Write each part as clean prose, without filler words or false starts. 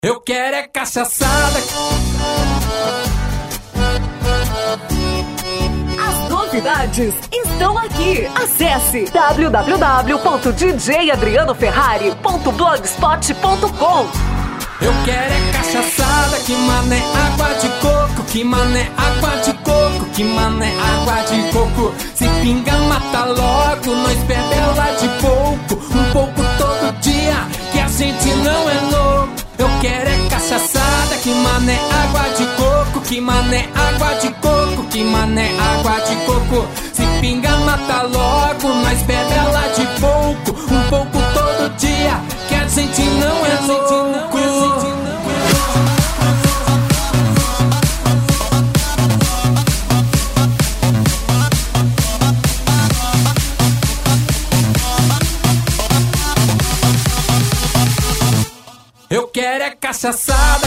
Eu quero é cachaçada. As novidades estão aqui. Acesse www.djadrianoferrari.blogspot.com. Eu quero é cachaçada, que mané água de coco, que mané água de coco, que mané água de coco. Se pinga, mata logo, nós bebe ela de pouco, um pouco todo dia, que a gente não é louco. Eu quero é cachaçada, que mané água de coco, que mané água de coco, que mané água de coco. Se pinga, mata logo, nós bebe ela de pouco, um pouco todo dia, que a gente não é louco. Eu quero é cachaçada.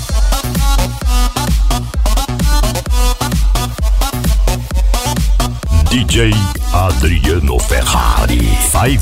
DJ Adriano Ferrari,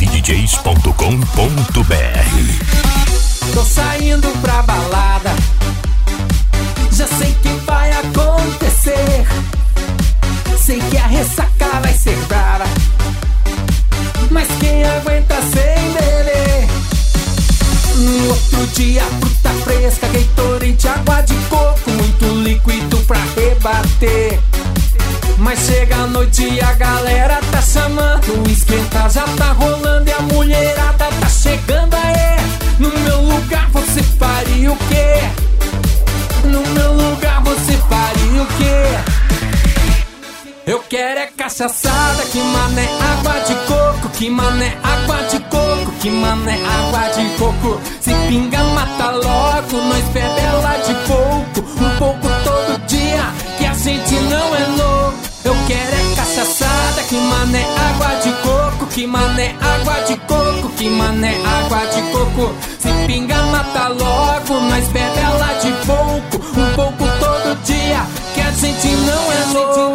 5djs.com.br. Tô saindo pra balada, já sei que vai acontecer. Sei que a ressaca vai ser brava, mas quem aguenta sem beber? No outro dia, fruta fresca, Gatorade, água de coco, muito líquido pra rebater. Mas chega a noite e a galera tá chamando, o esquenta já tá rolando e a mulherada tá chegando. Aê, no meu lugar você faria o quê? No meu lugar você faria o quê? Eu quero é cachaçada, que mané água de coco, que mané água de coco, que mané água de coco. Se pinga, mata logo, nós bebe ela de pouco, um pouco todo dia, que a gente não é louco. Eu quero é cachaçada, que mané água de coco, que mané água de coco, que mané água de coco. Se pinga, mata logo, nós bebe ela de pouco, um pouco todo dia, que a gente não é louco.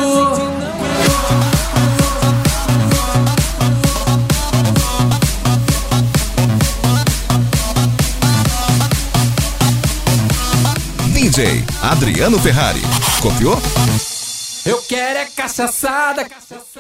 DJ Adriano Ferrari. Copiou? Eu quero é cachaçada.